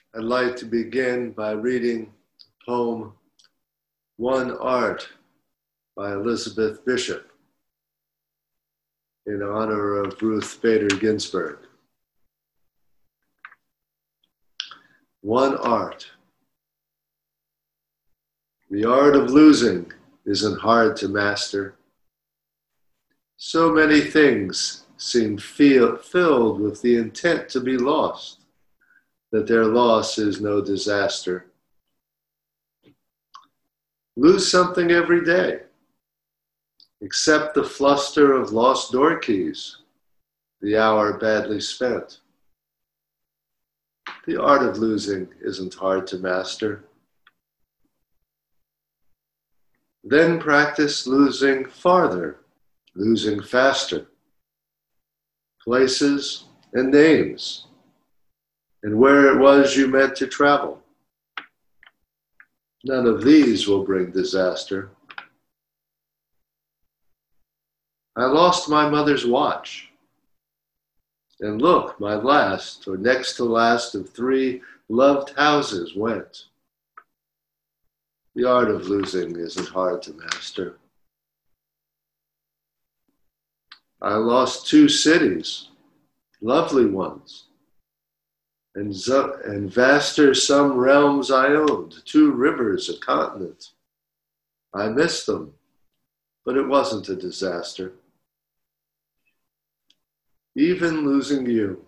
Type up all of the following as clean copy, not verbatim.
I'd like to begin by reading the poem One Art by Elizabeth Bishop in honor of Ruth Bader Ginsburg. One art. The art of losing isn't hard to master. So many things seem filled with the intent to be lost, that their loss is no disaster. Lose something every day. Accept the fluster of lost door keys, the hour badly spent. The art of losing isn't hard to master. Then practice losing farther, losing faster. Places and names, and where it was you meant to travel. None of these will bring disaster. I lost my mother's watch. And look, my last, or next to last of 3 loved houses went. The art of losing isn't hard to master. I lost 2 cities, lovely ones, and vaster some realms I owned, 2 rivers, a continent. I missed them, but it wasn't a disaster. Even losing you,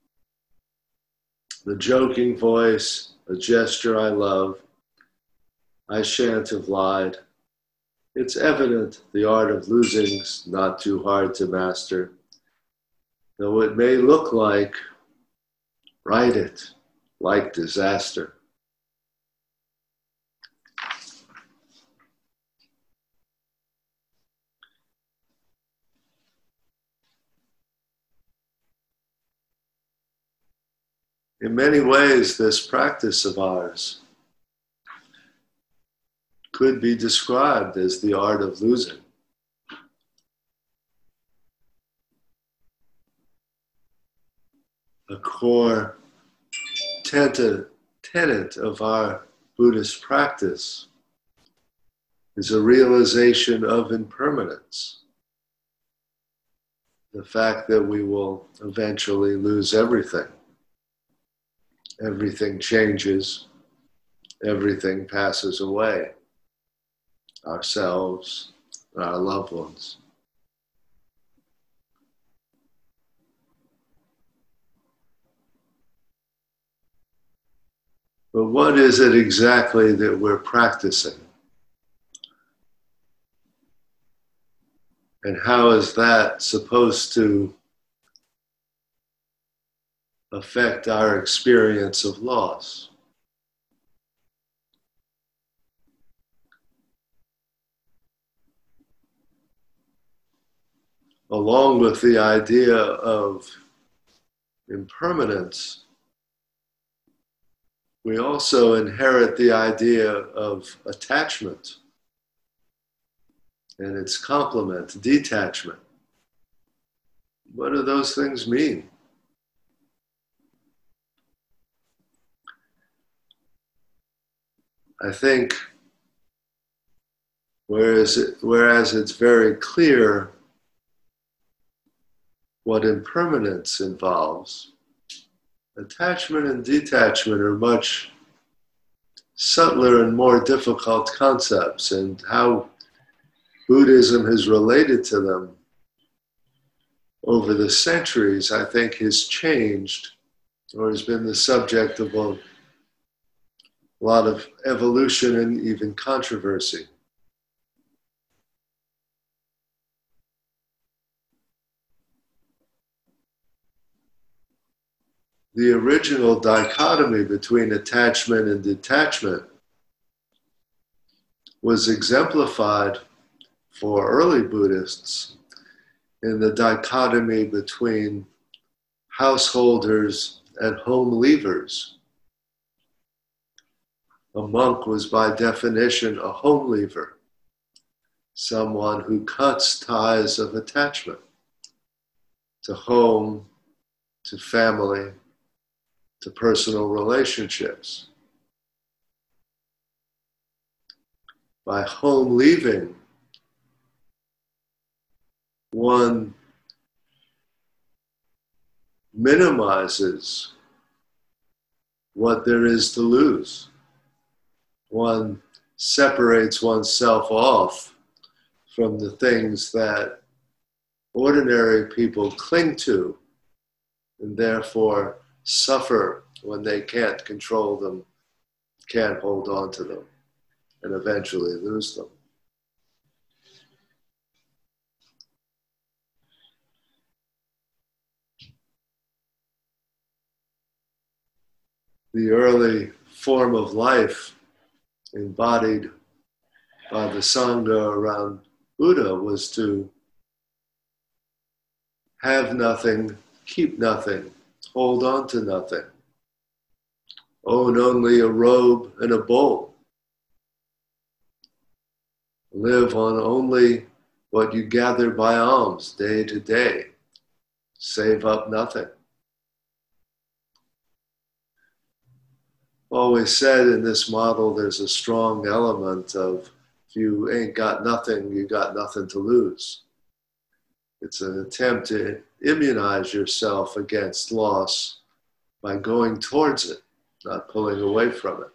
the joking voice, a gesture I love, I shan't have lied. It's evident the art of losing's not too hard to master. Though it may look like, write it, like disaster. In many ways, this practice of ours could be described as the art of losing. A core tenet of our Buddhist practice is a realization of impermanence. The fact that we will eventually lose everything. Everything changes. Everything passes away. Ourselves and our loved ones. But what is it exactly that we're practicing? And how is that supposed to affect our experience of loss? Along with the idea of impermanence, we also inherit the idea of attachment and its complement, detachment. What do those things mean? I think whereas it's very clear what impermanence involves, attachment and detachment are much subtler and more difficult concepts, and how Buddhism has related to them over the centuries, I think, has changed or has been the subject of a lot of evolution and even controversy. The original dichotomy between attachment and detachment was exemplified for early Buddhists in the dichotomy between householders and home leavers. A monk was by definition a home leaver, someone who cuts ties of attachment to home, to family, to personal relationships. By home leaving, one minimizes what there is to lose. One separates oneself off from the things that ordinary people cling to and therefore suffer when they can't control them, can't hold on to them, and eventually lose them. The early form of life embodied by the Sangha around Buddha was to have nothing, keep nothing, hold on to nothing, own only a robe and a bowl, live on only what you gather by alms day to day, save up nothing. Always said in this model there's a strong element of if you ain't got nothing, you got nothing to lose. It's an attempt to immunize yourself against loss by going towards it, not pulling away from it.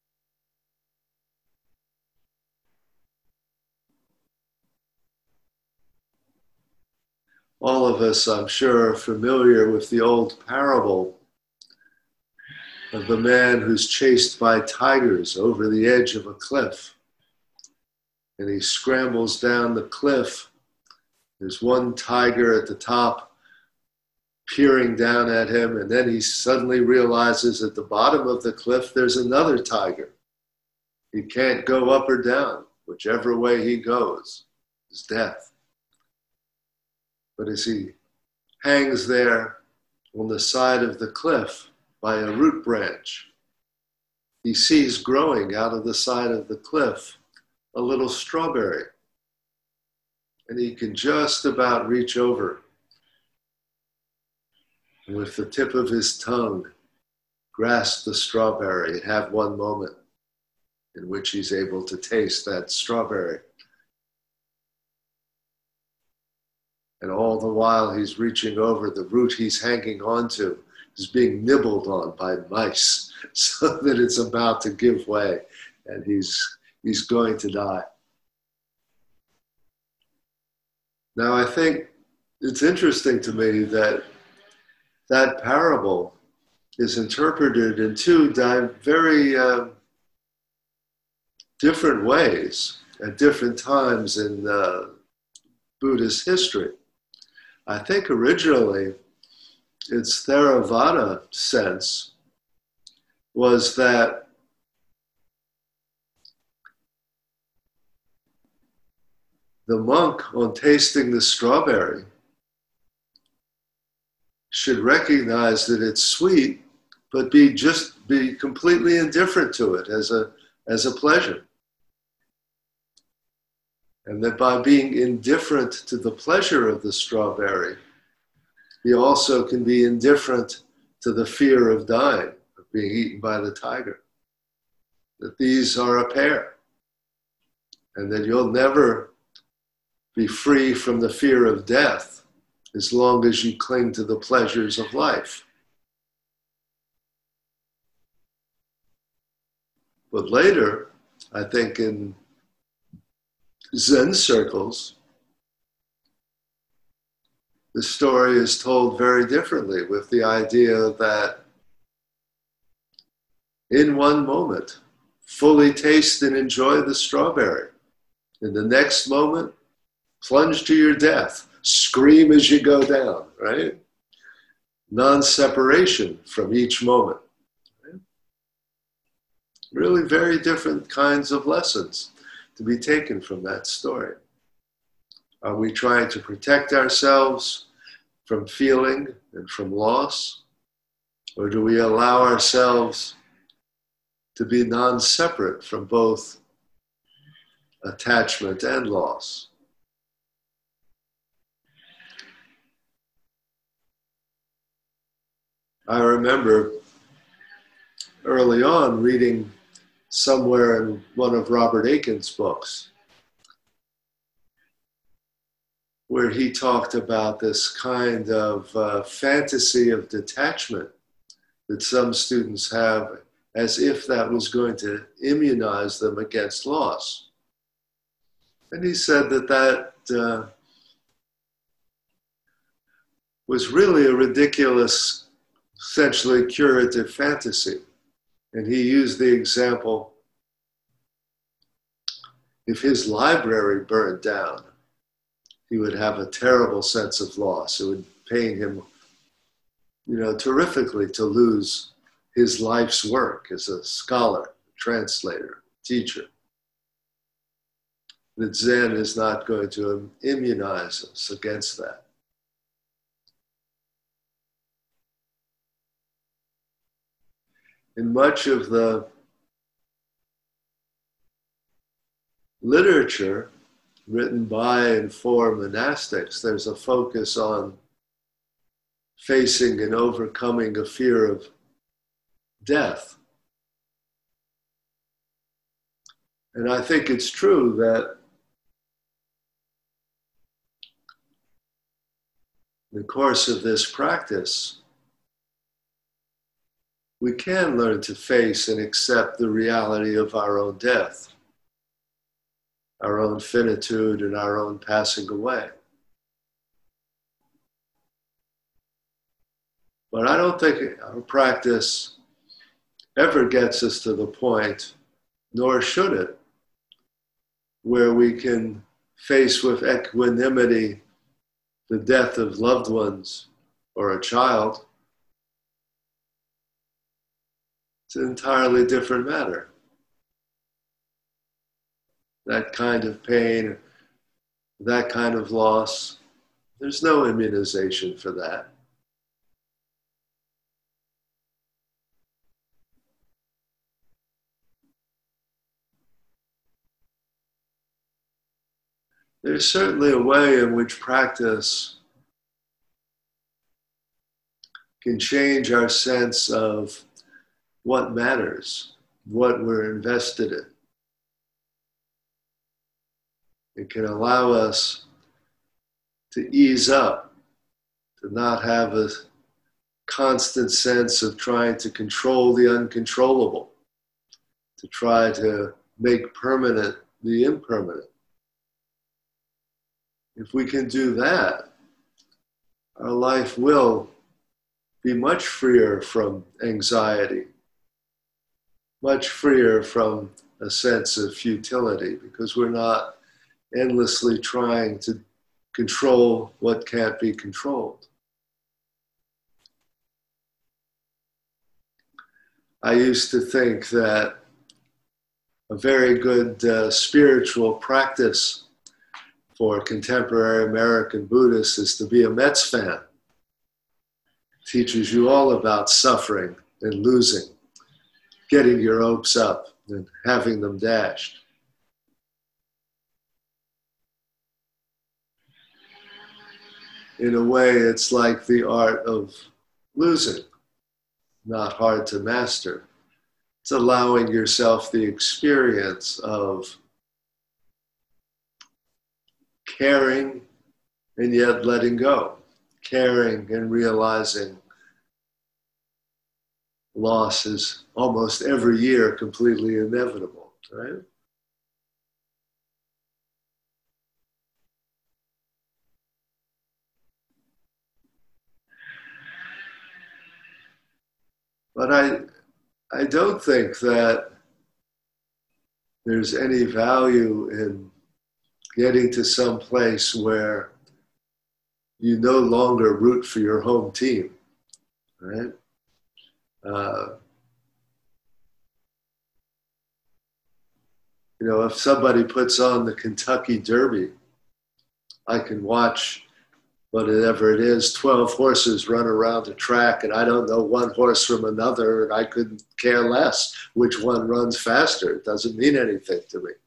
All of us, I'm sure, are familiar with the old parable of the man who's chased by tigers over the edge of a cliff. And he scrambles down the cliff. There's one tiger at the top peering down at him, and then he suddenly realizes at the bottom of the cliff there's another tiger. He can't go up or down. Whichever way he goes is death. But as he hangs there on the side of the cliff by a root branch, he sees growing out of the side of the cliff a little strawberry. And he can just about reach over and with the tip of his tongue grasp the strawberry and have one moment in which he's able to taste that strawberry. And all the while he's reaching over, the root he's hanging onto is being nibbled on by mice so that it's about to give way and he's going to die. Now I think it's interesting to me that that parable is interpreted in two very different ways at different times in Buddhist history. I think originally its Theravada sense was that the monk, on tasting the strawberry, should recognize that it's sweet, but be completely indifferent to it as a pleasure. And that by being indifferent to the pleasure of the strawberry, he also can be indifferent to the fear of dying, of being eaten by the tiger. That these are a pair. And that you'll never be free from the fear of death as long as you cling to the pleasures of life. But later, I think in Zen circles, the story is told very differently, with the idea that in one moment, fully taste and enjoy the strawberry. In the next moment, plunge to your death. Scream as you go down, right? Non-separation from each moment. Right? Really very different kinds of lessons to be taken from that story. Are we trying to protect ourselves from feeling and from loss? Or do we allow ourselves to be non-separate from both attachment and loss? I remember early on reading somewhere in one of Robert Aiken's books where he talked about this kind of fantasy of detachment that some students have, as if that was going to immunize them against loss. And he said that was really a ridiculous, essentially curative fantasy. And he used the example, if his library burned down, he would have a terrible sense of loss. It would pain him, terrifically to lose his life's work as a scholar, translator, teacher. That Zen is not going to immunize us against that. In much of the literature written by and for monastics, there's a focus on facing and overcoming a fear of death. And I think it's true that in the course of this practice, we can learn to face and accept the reality of our own death, our own finitude, and our own passing away. But I don't think our practice ever gets us to the point, nor should it, where we can face with equanimity the death of loved ones or a child. It's an entirely different matter. That kind of pain, that kind of loss, there's no immunization for that. There's certainly a way in which practice can change our sense of what matters, what we're invested in. It can allow us to ease up, to not have a constant sense of trying to control the uncontrollable, to try to make permanent the impermanent. If we can do that, our life will be much freer from anxiety, much freer from a sense of futility, because we're not endlessly trying to control what can't be controlled. I used to think that a very good spiritual practice for contemporary American Buddhists is to be a Mets fan. It teaches you all about suffering and losing, getting your hopes up and having them dashed. In a way, it's like the art of losing, not hard to master. It's allowing yourself the experience of caring and yet letting go, caring and realizing loss is almost every year completely inevitable, right? But I don't think that there's any value in getting to some place where you no longer root for your home team, right? If somebody puts on the Kentucky Derby, I can watch whatever it is, 12 horses run around a track, and I don't know one horse from another, and I couldn't care less which one runs faster. It doesn't mean anything to me.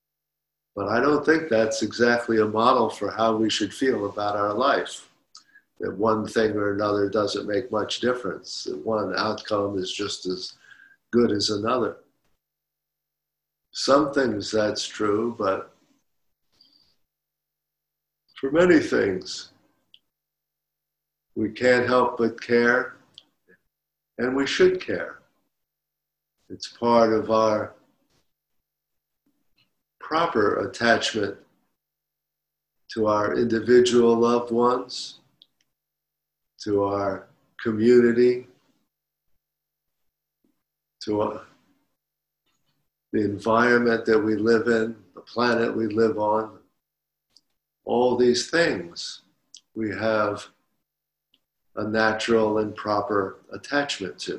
But I don't think that's exactly a model for how we should feel about our life. that one thing or another doesn't make much difference, that one outcome is just as good as another. Some things that's true, but for many things, we can't help but care, and we should care. It's part of our proper attachment to our individual loved ones, to our community, to the environment that we live in, the planet we live on. All these things we have a natural and proper attachment to.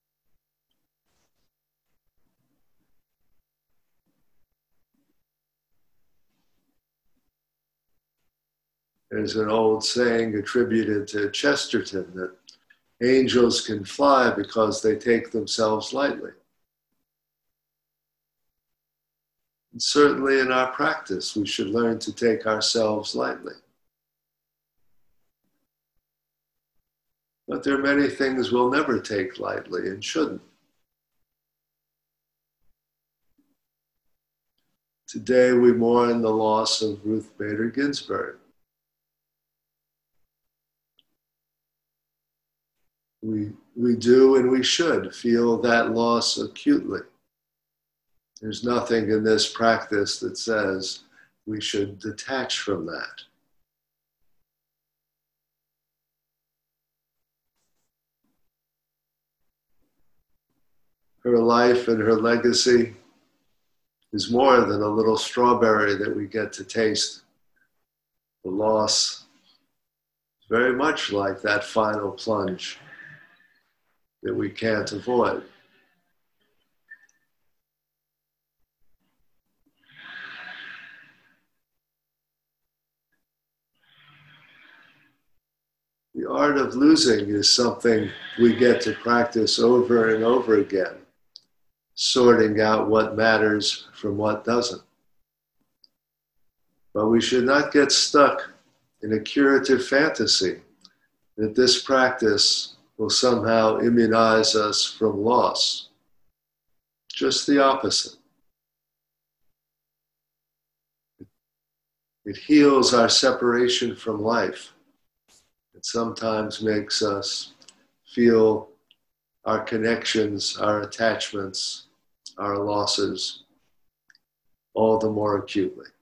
There's an old saying attributed to Chesterton that angels can fly because they take themselves lightly. And certainly in our practice, we should learn to take ourselves lightly. But there are many things we'll never take lightly and shouldn't. Today we mourn the loss of Ruth Bader Ginsburg. We do and we should feel that loss acutely. There's nothing in this practice that says we should detach from that. Her life and her legacy is more than a little strawberry that we get to taste. The loss is very much like that final plunge that we can't avoid. The art of losing is something we get to practice over and over again, sorting out what matters from what doesn't. But we should not get stuck in a curative fantasy that this practice will somehow immunize us from loss. Just the opposite. It heals our separation from life. It sometimes makes us feel our connections, our attachments, our losses all the more acutely.